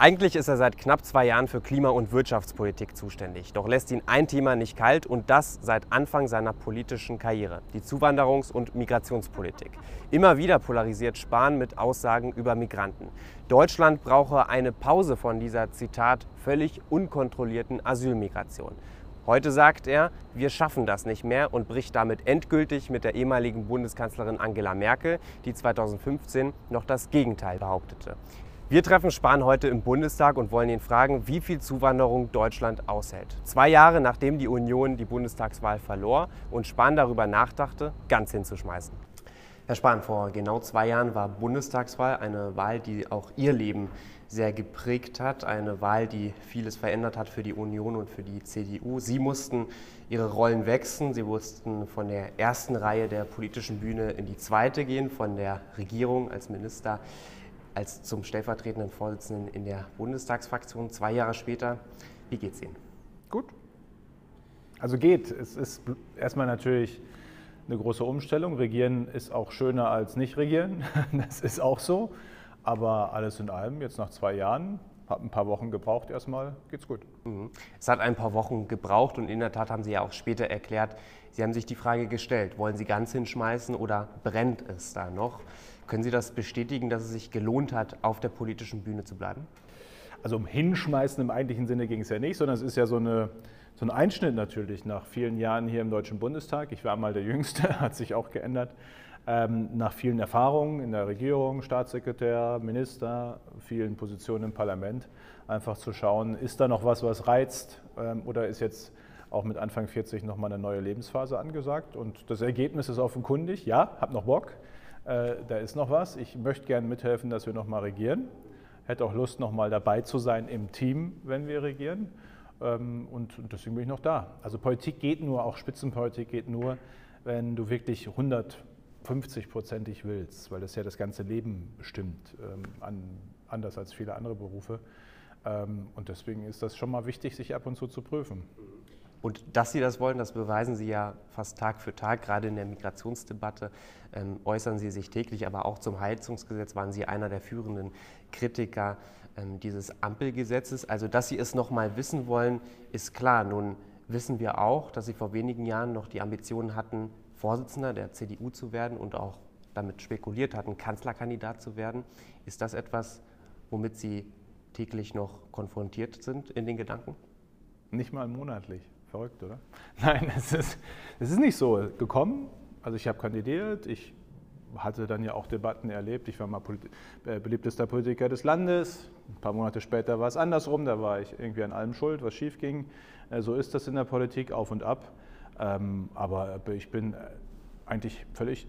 Eigentlich ist er seit knapp 2 Jahren für Klima- und Wirtschaftspolitik zuständig. Doch lässt ihn ein Thema nicht kalt und das seit Anfang seiner politischen Karriere, die Zuwanderungs- und Migrationspolitik. Immer wieder polarisiert Spahn mit Aussagen über Migranten. Deutschland brauche eine Pause von dieser, Zitat, völlig unkontrollierten Asylmigration. Heute sagt er, wir schaffen das nicht mehr und bricht damit endgültig mit der ehemaligen Bundeskanzlerin Angela Merkel, die 2015 noch das Gegenteil behauptete. Wir treffen Spahn heute im Bundestag und wollen ihn fragen, wie viel Zuwanderung Deutschland aushält. 2 Jahre nachdem die Union die Bundestagswahl verlor und Spahn darüber nachdachte, ganz hinzuschmeißen. Herr Spahn, vor genau 2 Jahren war Bundestagswahl, eine Wahl, die auch Ihr Leben sehr geprägt hat, eine Wahl, die vieles verändert hat für die Union und für die CDU. Sie mussten Ihre Rollen wechseln, Sie mussten von der ersten Reihe der politischen Bühne in die zweite gehen, von der Regierung als Minister als zum stellvertretenden Vorsitzenden in der Bundestagsfraktion. 2 Jahre später, wie geht's Ihnen? Gut. Also geht. Es ist erstmal natürlich eine große Umstellung. Regieren ist auch schöner als nicht regieren. Das ist auch so. Aber alles in allem, jetzt nach 2 Jahren, hat ein paar Wochen gebraucht erstmal, geht's gut. Es hat ein paar Wochen gebraucht und in der Tat haben Sie ja auch später erklärt, Sie haben sich die Frage gestellt, wollen Sie ganz hinschmeißen oder brennt es da noch? Können Sie das bestätigen, dass es sich gelohnt hat, auf der politischen Bühne zu bleiben? Also um Hinschmeißen im eigentlichen Sinne ging es ja nicht, sondern es ist ja so ein Einschnitt natürlich nach vielen Jahren hier im Deutschen Bundestag. Ich war mal der Jüngste, hat sich auch geändert. Nach vielen Erfahrungen in der Regierung, Staatssekretär, Minister, vielen Positionen im Parlament, einfach zu schauen, ist da noch was reizt oder ist jetzt auch mit Anfang 40 nochmal eine neue Lebensphase angesagt. Und das Ergebnis ist offenkundig, ja, hab noch Bock, da ist noch was. Ich möchte gerne mithelfen, dass wir nochmal regieren. Hätte auch Lust, nochmal dabei zu sein im Team, wenn wir regieren. Und deswegen bin ich noch da. Also Politik geht nur, auch Spitzenpolitik geht nur, wenn du wirklich 150%ig willst, weil das ja das ganze Leben bestimmt, anders als viele andere Berufe. Und deswegen ist das schon mal wichtig, sich ab und zu prüfen. Und dass Sie das wollen, das beweisen Sie ja fast Tag für Tag. Gerade in der Migrationsdebatte äußern Sie sich täglich, aber auch zum Heizungsgesetz waren Sie einer der führenden Kritiker dieses Ampelgesetzes. Also, dass Sie es noch mal wissen wollen, ist klar. Nun wissen wir auch, dass Sie vor wenigen Jahren noch die Ambitionen hatten, Vorsitzender der CDU zu werden und auch damit spekuliert hatten, Kanzlerkandidat zu werden. Ist das etwas, womit Sie täglich noch konfrontiert sind in den Gedanken? Nicht mal monatlich. Verrückt, oder? Nein, es ist nicht so gekommen. Also ich habe kandidiert, ich hatte dann ja auch Debatten erlebt. Ich war mal beliebtester Politiker des Landes. Ein paar Monate später war es andersrum, da war ich irgendwie an allem schuld, was schief ging. So ist das in der Politik, auf und ab. Aber ich bin eigentlich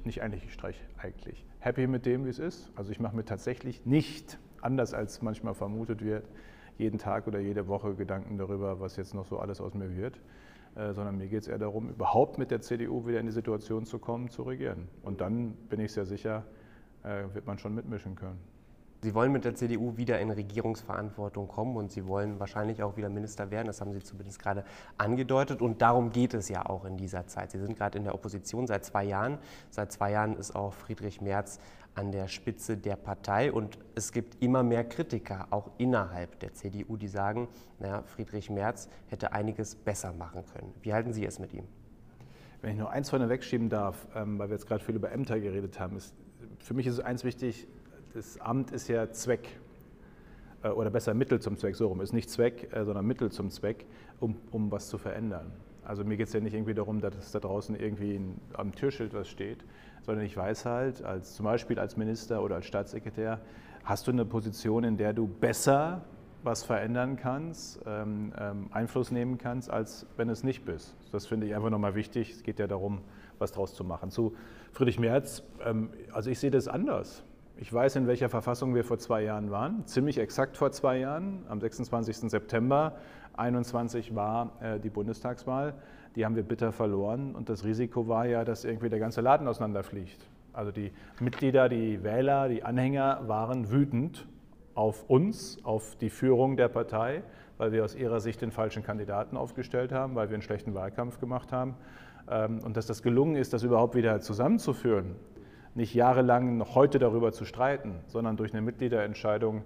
eigentlich happy mit dem, wie es ist. Also ich mache mir tatsächlich nicht, anders als manchmal vermutet wird, jeden Tag oder jede Woche Gedanken darüber, was jetzt noch so alles aus mir wird, sondern mir geht es eher darum, überhaupt mit der CDU wieder in die Situation zu kommen, zu regieren. Und dann bin ich sehr sicher, wird man schon mitmischen können. Sie wollen mit der CDU wieder in Regierungsverantwortung kommen und Sie wollen wahrscheinlich auch wieder Minister werden, das haben Sie zumindest gerade angedeutet und darum geht es ja auch in dieser Zeit. Sie sind gerade in der Opposition seit 2 Jahren. Seit 2 Jahren ist auch Friedrich Merz an der Spitze der Partei und es gibt immer mehr Kritiker, auch innerhalb der CDU, die sagen, naja, Friedrich Merz hätte einiges besser machen können. Wie halten Sie es mit ihm? Wenn ich nur eins vorne wegschieben darf, weil wir jetzt gerade viel über Ämter geredet haben, für mich ist eins wichtig, das Amt ist ja Zweck, oder besser Mittel zum Zweck, so rum, ist nicht Zweck, sondern Mittel zum Zweck, um was zu verändern. Also mir geht es ja nicht irgendwie darum, dass da draußen irgendwie am Türschild was steht, sondern ich weiß halt, zum Beispiel als Minister oder als Staatssekretär, hast du eine Position, in der du besser was verändern kannst, Einfluss nehmen kannst, als wenn es nicht bist. Das finde ich einfach nochmal wichtig. Es geht ja darum, was draus zu machen. Zu Friedrich Merz, also ich sehe das anders. Ich weiß, in welcher Verfassung wir vor 2 Jahren waren, ziemlich exakt vor 2 Jahren. Am 26. September 2021 war die Bundestagswahl. Die haben wir bitter verloren und das Risiko war ja, dass irgendwie der ganze Laden auseinanderfliegt. Also die Mitglieder, die Wähler, die Anhänger waren wütend auf uns, auf die Führung der Partei, weil wir aus ihrer Sicht den falschen Kandidaten aufgestellt haben, weil wir einen schlechten Wahlkampf gemacht haben. Und dass das gelungen ist, das überhaupt wieder zusammenzuführen, nicht jahrelang noch heute darüber zu streiten, sondern durch eine Mitgliederentscheidung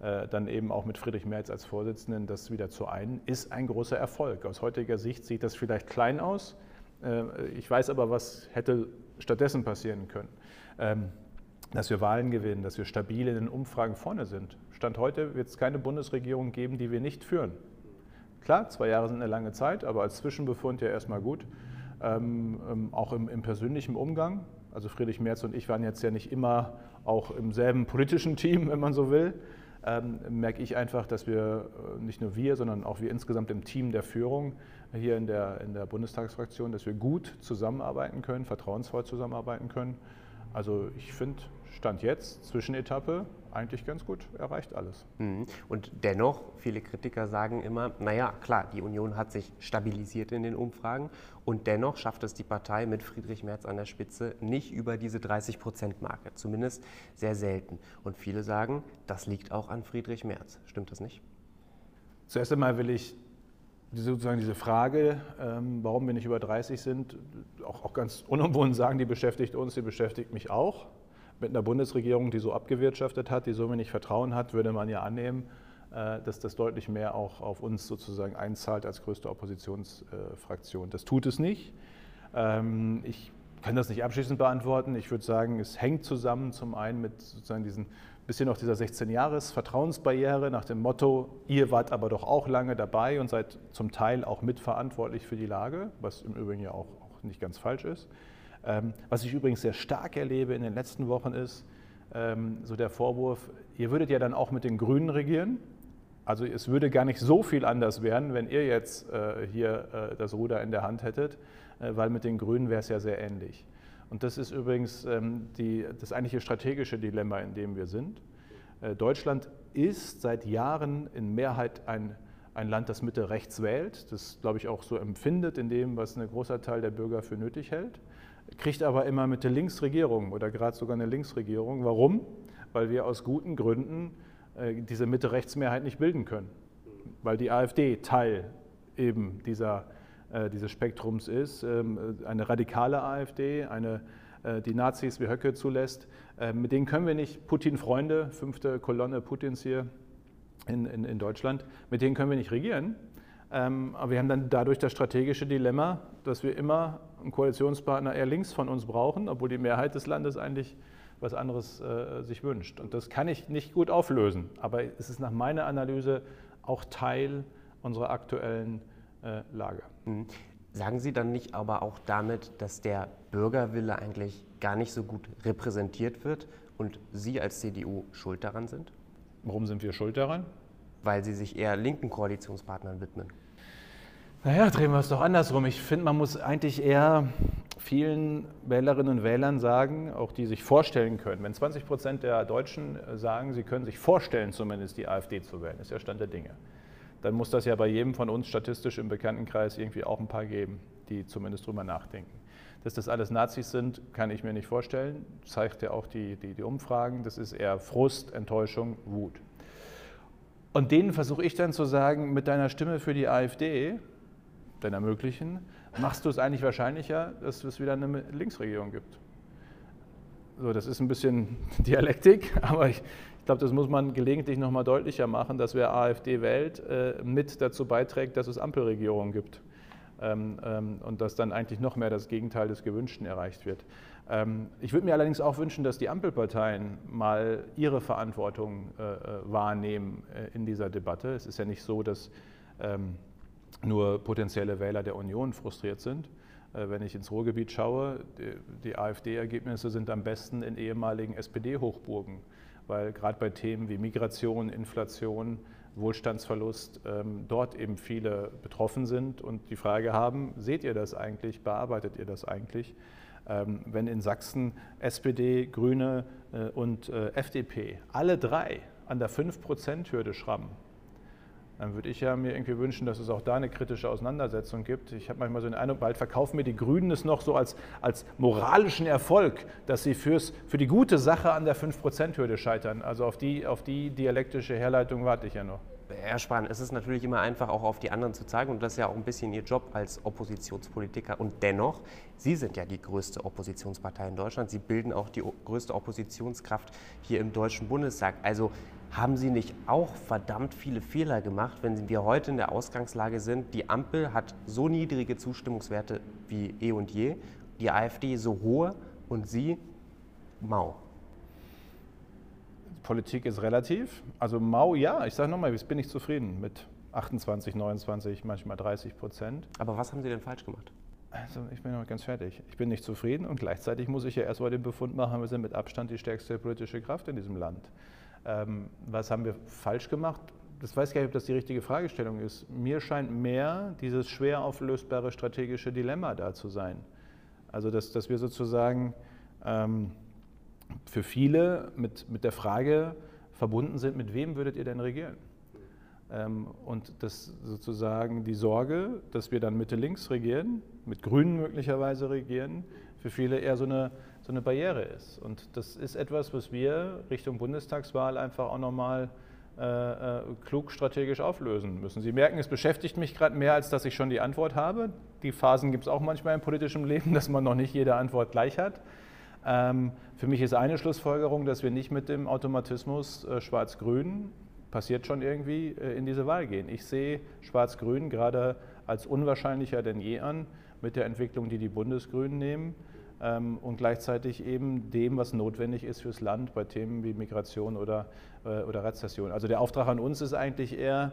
dann eben auch mit Friedrich Merz als Vorsitzenden das wieder zu einen, ist ein großer Erfolg. Aus heutiger Sicht sieht das vielleicht klein aus. Ich weiß aber, was hätte stattdessen passieren können. Dass wir Wahlen gewinnen, dass wir stabil in den Umfragen vorne sind. Stand heute wird es keine Bundesregierung geben, die wir nicht führen. Klar, 2 Jahre sind eine lange Zeit, aber als Zwischenbefund ja erstmal gut. Auch im persönlichen Umgang. Also Friedrich Merz und ich waren jetzt ja nicht immer auch im selben politischen Team, wenn man so will. Merke ich einfach, dass wir, nicht nur wir, sondern auch wir insgesamt im Team der Führung hier in der Bundestagsfraktion, dass wir gut zusammenarbeiten können, vertrauensvoll zusammenarbeiten können. Also ich finde, Stand jetzt, Zwischenetappe, eigentlich ganz gut erreicht alles. Und dennoch, viele Kritiker sagen immer, naja, klar, die Union hat sich stabilisiert in den Umfragen und dennoch schafft es die Partei mit Friedrich Merz an der Spitze nicht über diese 30%-Marke, zumindest sehr selten. Und viele sagen, das liegt auch an Friedrich Merz. Stimmt das nicht? Zuerst einmal will ich sozusagen diese Frage, warum wir nicht über 30 sind, auch ganz unumwunden sagen, die beschäftigt uns, die beschäftigt mich auch. Mit einer Bundesregierung, die so abgewirtschaftet hat, die so wenig Vertrauen hat, würde man ja annehmen, dass das deutlich mehr auch auf uns sozusagen einzahlt als größte Oppositionsfraktion. Das tut es nicht. Ich kann das nicht abschließend beantworten. Ich würde sagen, es hängt zusammen zum einen mit sozusagen diesen bisschen noch dieser 16-Jahres-Vertrauensbarriere nach dem Motto, ihr wart aber doch auch lange dabei und seid zum Teil auch mitverantwortlich für die Lage, was im Übrigen ja auch nicht ganz falsch ist. Was ich übrigens sehr stark erlebe in den letzten Wochen ist, so der Vorwurf, ihr würdet ja dann auch mit den Grünen regieren. Also es würde gar nicht so viel anders werden, wenn ihr jetzt hier das Ruder in der Hand hättet, weil mit den Grünen wäre es ja sehr ähnlich. Und das ist übrigens das eigentliche strategische Dilemma, in dem wir sind. Deutschland ist seit Jahren in Mehrheit ein Land, das Mitte rechts wählt, das, glaube ich, auch so empfindet in dem, was ein großer Teil der Bürger für nötig hält, kriegt aber immer Mitte-Links-Regierung oder gerade sogar eine Linksregierung. Warum? Weil wir aus guten Gründen diese Mitte-Rechts-Mehrheit nicht bilden können, weil die AfD Teil eben dieses Spektrums ist, eine radikale AfD, die Nazis wie Höcke zulässt. Mit denen können wir nicht, Putin-Freunde, 5. Kolonne Putins hier in Deutschland, mit denen können wir nicht regieren. Aber wir haben dann dadurch das strategische Dilemma, dass wir immer einen Koalitionspartner eher links von uns brauchen, obwohl die Mehrheit des Landes eigentlich was anderes sich wünscht. Und das kann ich nicht gut auflösen, aber es ist nach meiner Analyse auch Teil unserer aktuellen Lage. Sagen Sie dann nicht aber auch damit, dass der Bürgerwille eigentlich gar nicht so gut repräsentiert wird und Sie als CDU schuld daran sind? Warum sind wir schuld daran? Weil Sie sich eher linken Koalitionspartnern widmen. Naja, drehen wir es doch andersrum. Ich finde, man muss eigentlich eher vielen Wählerinnen und Wählern sagen, auch die sich vorstellen können, wenn 20% der Deutschen sagen, sie können sich vorstellen, zumindest die AfD zu wählen, ist ja Stand der Dinge, dann muss das ja bei jedem von uns statistisch im Bekanntenkreis irgendwie auch ein paar geben, die zumindest drüber nachdenken. Dass das alles Nazis sind, kann ich mir nicht vorstellen, zeigt ja auch die Umfragen. Das ist eher Frust, Enttäuschung, Wut. Und denen versuche ich dann zu sagen, mit deiner Stimme für die AfD, deiner möglichen, machst du es eigentlich wahrscheinlicher, dass es wieder eine Linksregierung gibt. So, das ist ein bisschen Dialektik, aber ich glaube, das muss man gelegentlich noch mal deutlicher machen, dass wer AfD wählt, mit dazu beiträgt, dass es Ampelregierungen gibt. Und dass dann eigentlich noch mehr das Gegenteil des Gewünschten erreicht wird. Ich würde mir allerdings auch wünschen, dass die Ampelparteien mal ihre Verantwortung wahrnehmen in dieser Debatte. Es ist ja nicht so, dass nur potenzielle Wähler der Union frustriert sind. Wenn ich ins Ruhrgebiet schaue, die AfD-Ergebnisse sind am besten in ehemaligen SPD-Hochburgen, weil gerade bei Themen wie Migration, Inflation, Wohlstandsverlust dort eben viele betroffen sind und die Frage haben, seht ihr das eigentlich, bearbeitet ihr das eigentlich? Wenn in Sachsen SPD, Grüne und FDP alle drei an der 5%-Hürde schrammen, dann würde ich ja mir irgendwie wünschen, dass es auch da eine kritische Auseinandersetzung gibt. Ich habe manchmal so den Eindruck, bald verkaufen mir die Grünen es noch so als moralischen Erfolg, dass sie für die gute Sache an der 5%-Hürde scheitern. Also auf die dialektische Herleitung warte ich ja noch. Herr Spahn, es ist natürlich immer einfach, auch auf die anderen zu zeigen und das ist ja auch ein bisschen Ihr Job als Oppositionspolitiker. Und dennoch, Sie sind ja die größte Oppositionspartei in Deutschland. Sie bilden auch die größte Oppositionskraft hier im Deutschen Bundestag. Also Haben Sie nicht auch verdammt viele Fehler gemacht, wenn wir heute in der Ausgangslage sind, die Ampel hat so niedrige Zustimmungswerte wie eh und je, die AfD so hohe und Sie mau? Politik ist relativ. Also mau, ja, ich sage nochmal, ich bin nicht zufrieden mit 28, 29, manchmal 30%. Aber was haben Sie denn falsch gemacht? Also ich bin noch ganz fertig. Ich bin nicht zufrieden und gleichzeitig muss ich ja erstmal den Befund machen, wir sind mit Abstand die stärkste politische Kraft in diesem Land. Was haben wir falsch gemacht? Das weiß ich gar nicht, ob das die richtige Fragestellung ist. Mir scheint mehr dieses schwer auflösbare strategische Dilemma da zu sein. Also dass wir sozusagen für viele mit der Frage verbunden sind, mit wem würdet ihr denn regieren? Und dass sozusagen die Sorge, dass wir dann Mitte-Links regieren, mit Grünen möglicherweise regieren, für viele eher so eine Barriere ist. Und das ist etwas, was wir Richtung Bundestagswahl einfach auch nochmal klug strategisch auflösen müssen. Sie merken, es beschäftigt mich gerade mehr, als dass ich schon die Antwort habe. Die Phasen gibt es auch manchmal im politischen Leben, dass man noch nicht jede Antwort gleich hat. Für mich ist eine Schlussfolgerung, dass wir nicht mit dem Automatismus Schwarz-Grün, passiert schon irgendwie, in diese Wahl gehen. Ich sehe Schwarz-Grün gerade als unwahrscheinlicher denn je an mit der Entwicklung, die die Bundesgrünen nehmen und gleichzeitig eben dem, was notwendig ist fürs Land bei Themen wie Migration oder Rezession. Also der Auftrag an uns ist eigentlich eher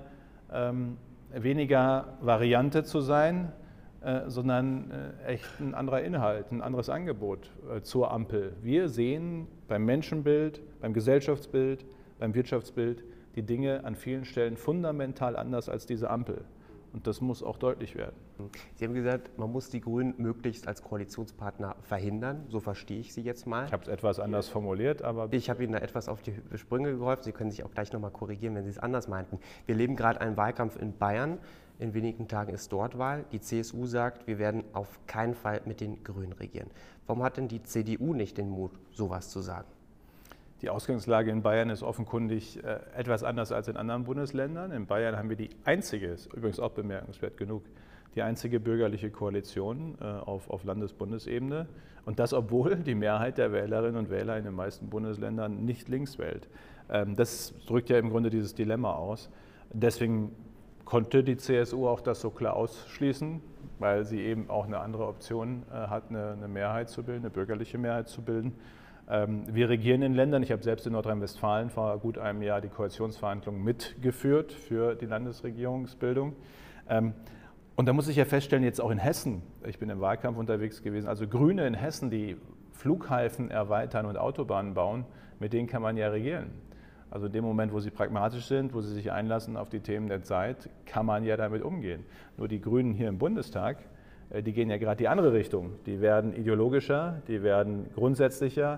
weniger Variante zu sein, sondern echt ein anderer Inhalt, ein anderes Angebot zur Ampel. Wir sehen beim Menschenbild, beim Gesellschaftsbild, beim Wirtschaftsbild die Dinge an vielen Stellen fundamental anders als diese Ampel. Und das muss auch deutlich werden. Sie haben gesagt, man muss die Grünen möglichst als Koalitionspartner verhindern. So verstehe ich Sie jetzt mal. Ich habe es etwas anders formuliert, aber... Ich habe Ihnen da etwas auf die Sprünge geholfen. Sie können sich auch gleich nochmal korrigieren, wenn Sie es anders meinten. Wir leben gerade einen Wahlkampf in Bayern. In wenigen Tagen ist dort Wahl. Die CSU sagt, wir werden auf keinen Fall mit den Grünen regieren. Warum hat denn die CDU nicht den Mut, sowas zu sagen? Die Ausgangslage in Bayern ist offenkundig etwas anders als in anderen Bundesländern. In Bayern haben wir die einzige, ist übrigens auch bemerkenswert genug, die einzige bürgerliche Koalition auf Landes-Bundesebene. Und das, obwohl die Mehrheit der Wählerinnen und Wähler in den meisten Bundesländern nicht links wählt. Das drückt ja im Grunde dieses Dilemma aus. Deswegen konnte die CSU auch das so klar ausschließen, weil sie eben auch eine andere Option hat, eine Mehrheit zu bilden, eine bürgerliche Mehrheit zu bilden. Wir regieren in Ländern, ich habe selbst in Nordrhein-Westfalen vor gut einem Jahr die Koalitionsverhandlungen mitgeführt für die Landesregierungsbildung. Und da muss ich ja feststellen, jetzt auch in Hessen, ich bin im Wahlkampf unterwegs gewesen, also Grüne in Hessen, die Flughäfen erweitern und Autobahnen bauen, mit denen kann man ja regieren. Also in dem Moment, wo sie pragmatisch sind, wo sie sich einlassen auf die Themen der Zeit, kann man ja damit umgehen. Nur die Grünen hier im Bundestag, die gehen ja gerade die andere Richtung. Die werden ideologischer, die werden grundsätzlicher,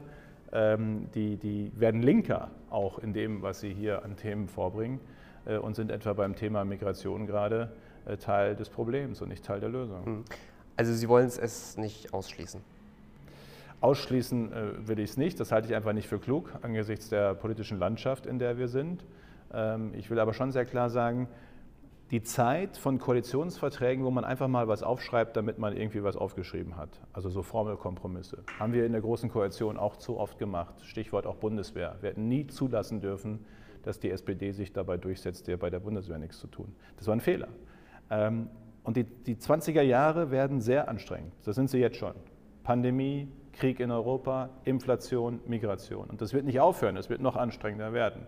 die werden linker auch in dem, was sie hier an Themen vorbringen und sind etwa beim Thema Migration gerade Teil des Problems und nicht Teil der Lösung. Also Sie wollen es nicht ausschließen? Ausschließen will ich es nicht, das halte ich einfach nicht für klug angesichts der politischen Landschaft, in der wir sind. Ich will aber schon sehr klar sagen, die Zeit von Koalitionsverträgen, wo man einfach mal was aufschreibt, damit man irgendwie was aufgeschrieben hat, also so Formelkompromisse, haben wir in der Großen Koalition auch zu oft gemacht, Stichwort auch Bundeswehr. Wir hätten nie zulassen dürfen, dass die SPD sich dabei durchsetzt, bei der Bundeswehr nichts zu tun. Das war ein Fehler. Und die 20er Jahre werden sehr anstrengend, das sind sie jetzt schon. Pandemie, Krieg in Europa, Inflation, Migration. Und das wird nicht aufhören, es wird noch anstrengender werden.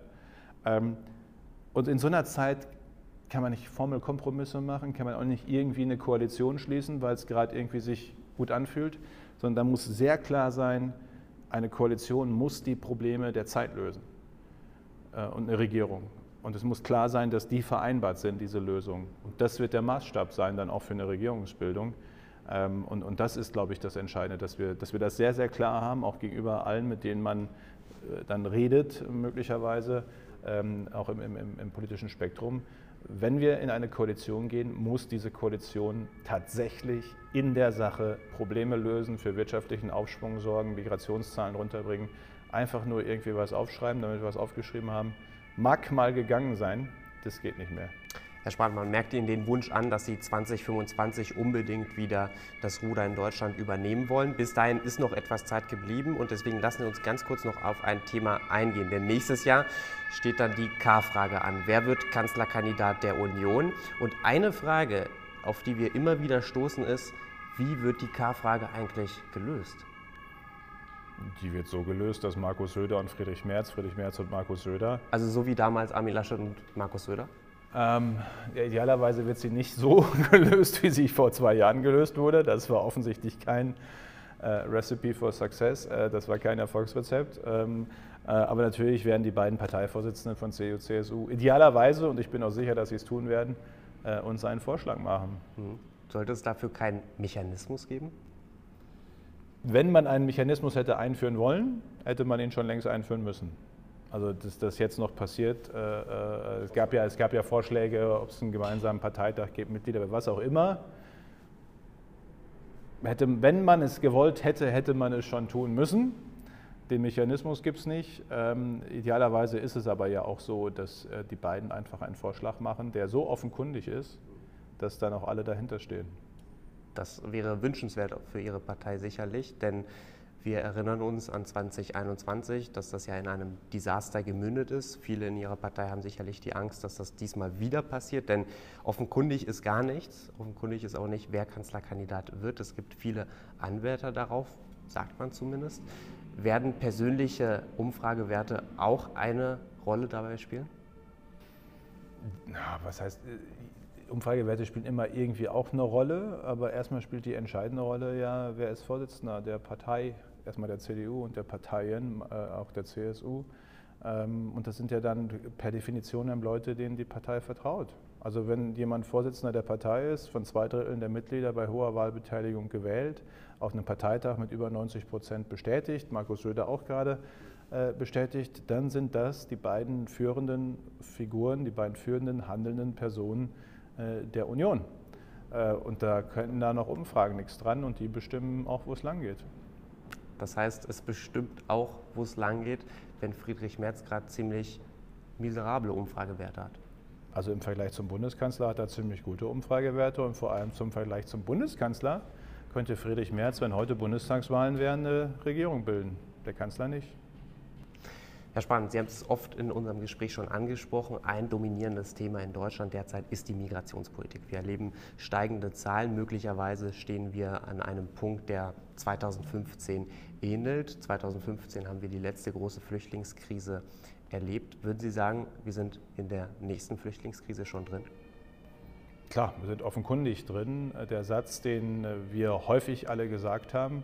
Und in so einer Zeit kann man nicht Formelkompromisse machen, kann man auch nicht irgendwie eine Koalition schließen, weil es gerade irgendwie sich gut anfühlt, sondern da muss sehr klar sein, eine Koalition muss die Probleme der Zeit lösen und eine Regierung. Und es muss klar sein, dass die vereinbart sind, diese Lösungen. Und das wird der Maßstab sein, dann auch für eine Regierungsbildung. Und das ist, glaube ich, das Entscheidende, dass wir das sehr, sehr klar haben, auch gegenüber allen, mit denen man dann redet, möglicherweise, auch im politischen Spektrum. Wenn wir in eine Koalition gehen, muss diese Koalition tatsächlich in der Sache Probleme lösen, für wirtschaftlichen Aufschwung sorgen, Migrationszahlen runterbringen. Einfach nur irgendwie was aufschreiben, damit wir was aufgeschrieben haben. Mag mal gegangen sein, das geht nicht mehr. Herr Spahn, man merkt Ihnen den Wunsch an, dass Sie 2025 unbedingt wieder das Ruder in Deutschland übernehmen wollen. Bis dahin ist noch etwas Zeit geblieben und deswegen lassen wir uns ganz kurz noch auf ein Thema eingehen. Denn nächstes Jahr steht dann die K-Frage an. Wer wird Kanzlerkandidat der Union? Und eine Frage, auf die wir immer wieder stoßen, ist, wie wird die K-Frage eigentlich gelöst? Die wird so gelöst, dass Markus Söder und Friedrich Merz und Markus Söder. Also so wie damals Armin Laschet und Markus Söder? Idealerweise wird sie nicht so gelöst, wie sie vor 2 Jahren gelöst wurde. Das war offensichtlich kein Recipe for Success, das war kein Erfolgsrezept. Aber natürlich werden die beiden Parteivorsitzenden von CDU, CSU idealerweise, und ich bin auch sicher, dass sie es tun werden, uns einen Vorschlag machen. Sollte es dafür keinen Mechanismus geben? Wenn man einen Mechanismus hätte einführen wollen, hätte man ihn schon längst einführen müssen. Also dass das jetzt noch passiert, es gab ja Vorschläge, ob es einen gemeinsamen Parteitag gibt, Mitglieder, was auch immer. Wenn man es gewollt hätte, hätte man es schon tun müssen. Den Mechanismus gibt es nicht. Idealerweise ist es aber ja auch so, dass die beiden einfach einen Vorschlag machen, der so offenkundig ist, dass dann auch alle dahinter stehen. Das wäre wünschenswert für Ihre Partei sicherlich, denn wir erinnern uns an 2021, dass das ja in einem Desaster gemündet ist. Viele in Ihrer Partei haben sicherlich die Angst, dass das diesmal wieder passiert, denn offenkundig ist gar nichts. Offenkundig ist auch nicht, wer Kanzlerkandidat wird. Es gibt viele Anwärter darauf, sagt man zumindest. Werden persönliche Umfragewerte auch eine Rolle dabei spielen? Na, was heißt, Umfragewerte spielen immer irgendwie auch eine Rolle, aber erstmal spielt die entscheidende Rolle ja, wer ist Vorsitzender der Partei, erstmal der CDU und der Parteien, auch der CSU. Und das sind ja dann per Definition Leute, denen die Partei vertraut. Also wenn jemand Vorsitzender der Partei ist, von 2/3 der Mitglieder bei hoher Wahlbeteiligung gewählt, auf einem Parteitag mit über 90% bestätigt, Markus Söder auch gerade bestätigt, dann sind das die beiden führenden Figuren, die beiden führenden handelnden Personen der Union. Und da könnten da noch Umfragen nichts dran und die bestimmen auch, wo es lang geht. Das heißt, es bestimmt auch, wo es lang geht, wenn Friedrich Merz gerade ziemlich miserable Umfragewerte hat. Also im Vergleich zum Bundeskanzler hat er ziemlich gute Umfragewerte und vor allem zum Vergleich zum Bundeskanzler könnte Friedrich Merz, wenn heute Bundestagswahlen wären, eine Regierung bilden. Der Kanzler nicht. Herr Spahn, Sie haben es oft in unserem Gespräch schon angesprochen. Ein dominierendes Thema in Deutschland derzeit ist die Migrationspolitik. Wir erleben steigende Zahlen. Möglicherweise stehen wir an einem Punkt, der 2015 ähnelt. 2015 haben wir die letzte große Flüchtlingskrise erlebt. Würden Sie sagen, wir sind in der nächsten Flüchtlingskrise schon drin? Klar, wir sind offenkundig drin. Der Satz, den wir häufig alle gesagt haben,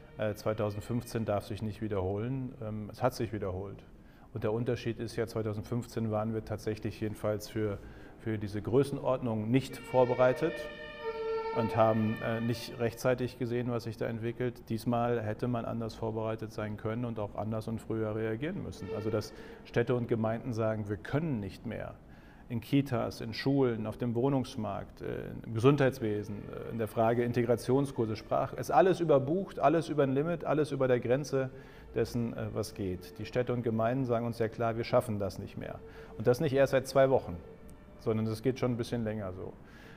2015 darf sich nicht wiederholen. Es hat sich wiederholt. Und der Unterschied ist ja, 2015 waren wir tatsächlich jedenfalls für diese Größenordnung nicht vorbereitet und haben nicht rechtzeitig gesehen, was sich da entwickelt. Diesmal hätte man anders vorbereitet sein können und auch anders und früher reagieren müssen. Also dass Städte und Gemeinden sagen, wir können nicht mehr. In Kitas, in Schulen, auf dem Wohnungsmarkt, im Gesundheitswesen, in der Frage Integrationskurse, Sprache, ist alles überbucht, alles über ein Limit, alles über der Grenze dessen, was geht. Die Städte und Gemeinden sagen uns sehr klar, wir schaffen das nicht mehr. Und das nicht erst seit 2 Wochen, sondern das geht schon ein bisschen länger so.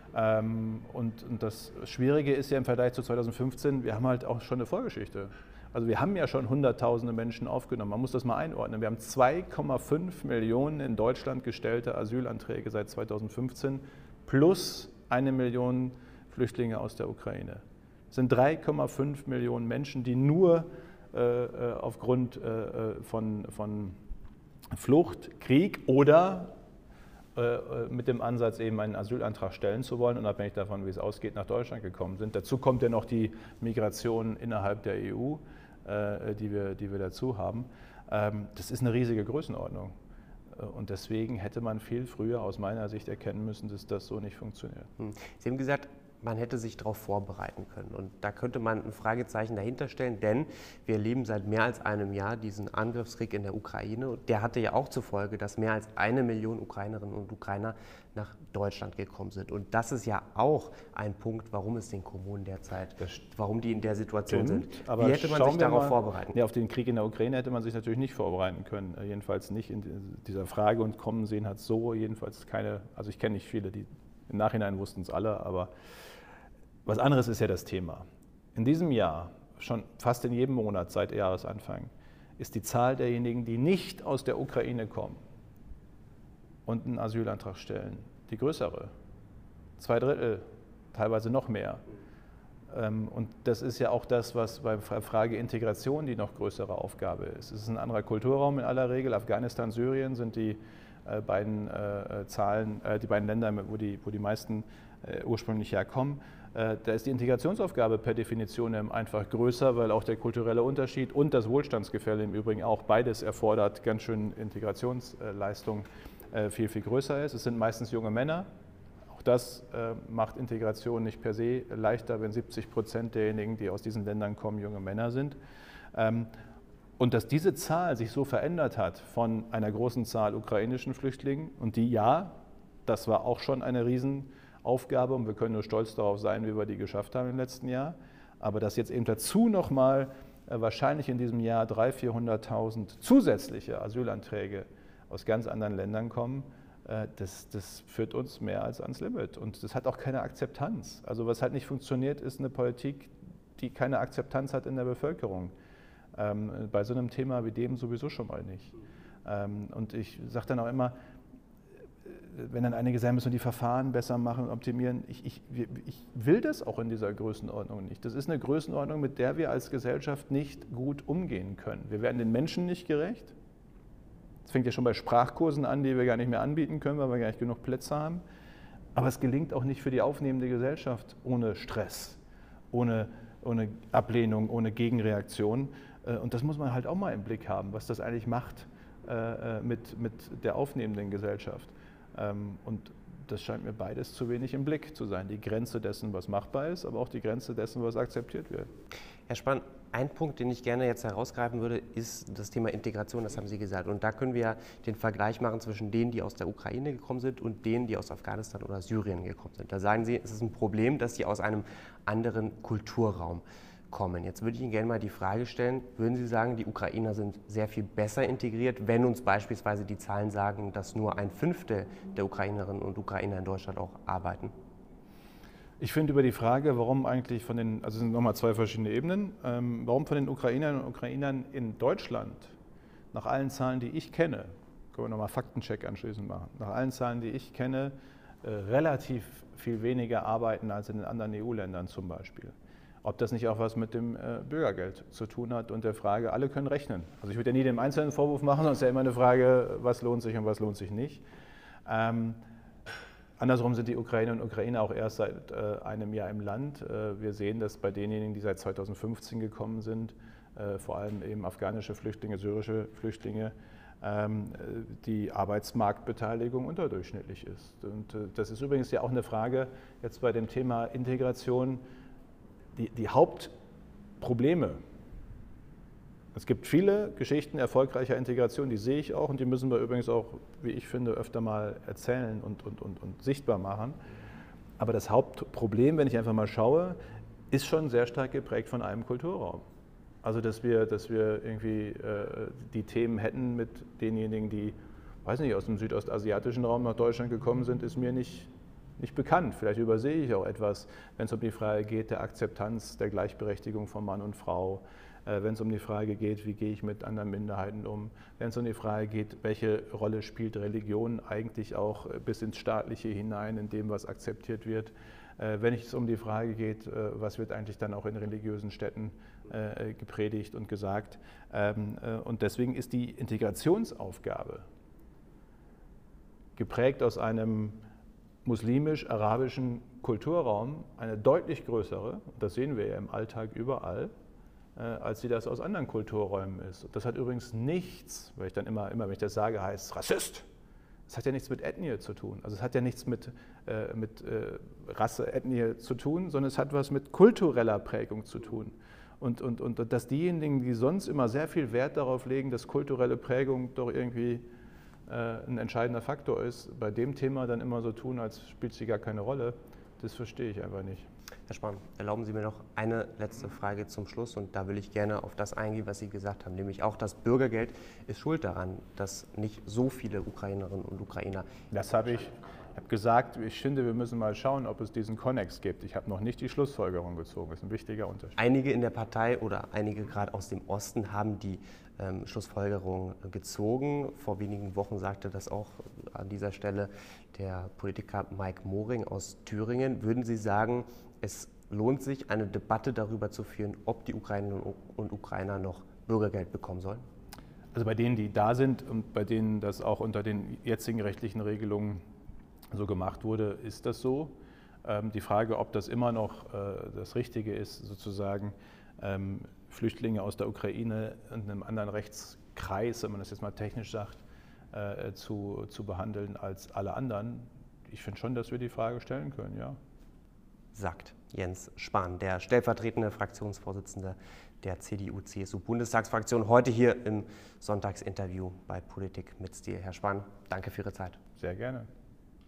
Und das Schwierige ist ja im Vergleich zu 2015, wir haben halt auch schon eine Vorgeschichte. Also wir haben ja schon Hunderttausende Menschen aufgenommen. Man muss das mal einordnen. Wir haben 2,5 Millionen in Deutschland gestellte Asylanträge seit 2015 plus 1 Million Flüchtlinge aus der Ukraine. Das sind 3,5 Millionen Menschen, die nur aufgrund von Flucht, Krieg oder mit dem Ansatz, eben einen Asylantrag stellen zu wollen, unabhängig davon, wie es ausgeht, nach Deutschland gekommen sind. Dazu kommt ja noch die Migration innerhalb der EU, die wir dazu haben. Das ist eine riesige Größenordnung. Und deswegen hätte man viel früher aus meiner Sicht erkennen müssen, dass das so nicht funktioniert. Sie haben gesagt, man hätte sich darauf vorbereiten können. Und da könnte man ein Fragezeichen dahinter stellen, denn wir erleben seit mehr als einem Jahr diesen Angriffskrieg in der Ukraine. Der hatte ja auch zur Folge, dass mehr als 1 Million Ukrainerinnen und Ukrainer nach Deutschland gekommen sind. Und das ist ja auch ein Punkt, warum es den Kommunen derzeit, warum die in der Situation sind. Aber wie hätte man sich darauf vorbereiten? Ja, auf den Krieg in der Ukraine hätte man sich natürlich nicht vorbereiten können. Jedenfalls nicht in dieser Frage, und kommen sehen hat so jedenfalls keine, also ich kenne nicht viele, die im Nachhinein wussten es alle, aber was anderes ist ja das Thema. In diesem Jahr, schon fast in jedem Monat seit Jahresanfang, ist die Zahl derjenigen, die nicht aus der Ukraine kommen und einen Asylantrag stellen, die größere. 2/3, teilweise noch mehr. Und das ist ja auch das, was bei der Frage Integration die noch größere Aufgabe ist. Es ist ein anderer Kulturraum in aller Regel. Afghanistan, Syrien sind die beiden Länder, wo die meisten ursprünglich herkommen. Da ist die Integrationsaufgabe per Definition einfach größer, weil auch der kulturelle Unterschied und das Wohlstandsgefälle im Übrigen auch beides erfordert ganz schön Integrationsleistung viel, viel größer ist. Es sind meistens junge Männer. Auch das macht Integration nicht per se leichter, wenn 70% derjenigen, die aus diesen Ländern kommen, junge Männer sind. Und dass diese Zahl sich so verändert hat von einer großen Zahl ukrainischen Flüchtlingen, und die, ja, das war auch schon eine Riesenaufgabe und wir können nur stolz darauf sein, wie wir die geschafft haben im letzten Jahr, aber dass jetzt eben dazu nochmal wahrscheinlich in diesem Jahr 300.000, 400.000 zusätzliche Asylanträge aus ganz anderen Ländern kommen, das führt uns mehr als ans Limit und das hat auch keine Akzeptanz. Also was halt nicht funktioniert, ist eine Politik, die keine Akzeptanz hat in der Bevölkerung. Bei so einem Thema wie dem sowieso schon mal nicht. Und ich sage dann auch immer, wenn dann einige sagen, müssen wir die Verfahren besser machen und optimieren, ich will das auch in dieser Größenordnung nicht. Das ist eine Größenordnung, mit der wir als Gesellschaft nicht gut umgehen können. Wir werden den Menschen nicht gerecht. Das fängt ja schon bei Sprachkursen an, die wir gar nicht mehr anbieten können, weil wir gar nicht genug Plätze haben. Aber es gelingt auch nicht für die aufnehmende Gesellschaft ohne Stress, ohne Ablehnung, ohne Gegenreaktion. Und das muss man halt auch mal im Blick haben, was das eigentlich macht mit der aufnehmenden Gesellschaft. Und das scheint mir beides zu wenig im Blick zu sein. Die Grenze dessen, was machbar ist, aber auch die Grenze dessen, was akzeptiert wird. Herr Spann, ein Punkt, den ich gerne jetzt herausgreifen würde, ist das Thema Integration, das haben Sie gesagt. Und da können wir ja den Vergleich machen zwischen denen, die aus der Ukraine gekommen sind und denen, die aus Afghanistan oder Syrien gekommen sind. Da sagen Sie, es ist ein Problem, dass sie aus einem anderen Kulturraum kommen. Jetzt würde ich Ihnen gerne mal die Frage stellen, würden Sie sagen, die Ukrainer sind sehr viel besser integriert, wenn uns beispielsweise die Zahlen sagen, dass nur 1/5 der Ukrainerinnen und Ukrainer in Deutschland auch arbeiten? Ich finde über die Frage, warum eigentlich also es sind nochmal zwei verschiedene Ebenen, warum von den Ukrainerinnen und Ukrainern in Deutschland, nach allen Zahlen, die ich kenne, können wir nochmal Faktencheck anschließend machen, nach allen Zahlen, die ich kenne, relativ viel weniger arbeiten als in den anderen EU-Ländern zum Beispiel. Ob das nicht auch was mit dem Bürgergeld zu tun hat und der Frage, alle können rechnen. Also ich würde ja nie dem einzelnen Vorwurf machen, sondern es ist ja immer eine Frage, was lohnt sich und was lohnt sich nicht. Andersrum sind die Ukrainerinnen und Ukrainer auch erst seit einem Jahr im Land. Wir sehen das bei denjenigen, die seit 2015 gekommen sind, vor allem eben afghanische Flüchtlinge, syrische Flüchtlinge, die Arbeitsmarktbeteiligung unterdurchschnittlich ist. Und das ist übrigens ja auch eine Frage jetzt bei dem Thema Integration, die Hauptprobleme. Es gibt viele Geschichten erfolgreicher Integration, die sehe ich auch und die müssen wir übrigens auch, wie ich finde, öfter mal erzählen und sichtbar machen. Aber das Hauptproblem, wenn ich einfach mal schaue, ist schon sehr stark geprägt von einem Kulturraum. Also dass wir irgendwie die Themen hätten mit denjenigen, die, weiß nicht, aus dem südostasiatischen Raum nach Deutschland gekommen sind, ist mir nicht bekannt. Vielleicht übersehe ich auch etwas, wenn es um die Frage geht der Akzeptanz der Gleichberechtigung von Mann und Frau, wenn es um die Frage geht, wie gehe ich mit anderen Minderheiten um, wenn es um die Frage geht, welche Rolle spielt Religion eigentlich auch bis ins Staatliche hinein, in dem, was akzeptiert wird, wenn es um die Frage geht, was wird eigentlich dann auch in religiösen Städten gepredigt und gesagt. Und deswegen ist die Integrationsaufgabe geprägt aus einem muslimisch-arabischen Kulturraum eine deutlich größere, und das sehen wir ja im Alltag überall, als sie das aus anderen Kulturräumen ist. Und das hat übrigens nichts, weil ich dann immer wenn ich das sage, heißt es Rassist. Es hat ja nichts mit Ethnie zu tun. Also es hat ja nichts mit Rasse, Ethnie zu tun, sondern es hat was mit kultureller Prägung zu tun. Und dass diejenigen, die sonst immer sehr viel Wert darauf legen, dass kulturelle Prägung doch irgendwie ein entscheidender Faktor ist, bei dem Thema dann immer so tun, als spielt sie gar keine Rolle, das verstehe ich einfach nicht. Herr Spahn, erlauben Sie mir noch eine letzte Frage zum Schluss und da will ich gerne auf das eingehen, was Sie gesagt haben, nämlich auch das Bürgergeld ist schuld daran, dass nicht so viele Ukrainerinnen und Ukrainer... Das habe ich gesagt, ich finde, wir müssen mal schauen, ob es diesen Konnex gibt. Ich habe noch nicht die Schlussfolgerung gezogen, das ist ein wichtiger Unterschied. Einige in der Partei oder einige gerade aus dem Osten haben die Schlussfolgerung gezogen. Vor wenigen Wochen sagte das auch an dieser Stelle der Politiker Mike Moring aus Thüringen. Würden Sie sagen, es lohnt sich, eine Debatte darüber zu führen, ob die Ukrainerinnen und Ukrainer noch Bürgergeld bekommen sollen? Also bei denen, die da sind und bei denen das auch unter den jetzigen rechtlichen Regelungen so gemacht wurde, ist das so. Die Frage, ob das immer noch das Richtige ist, sozusagen Flüchtlinge aus der Ukraine in einem anderen Rechtskreis, wenn man das jetzt mal technisch sagt, zu behandeln als alle anderen. Ich finde schon, dass wir die Frage stellen können, ja. Sagt Jens Spahn, der stellvertretende Fraktionsvorsitzende der CDU-CSU-Bundestagsfraktion, heute hier im Sonntagsinterview bei Politik mit Stil. Herr Spahn, danke für Ihre Zeit. Sehr gerne.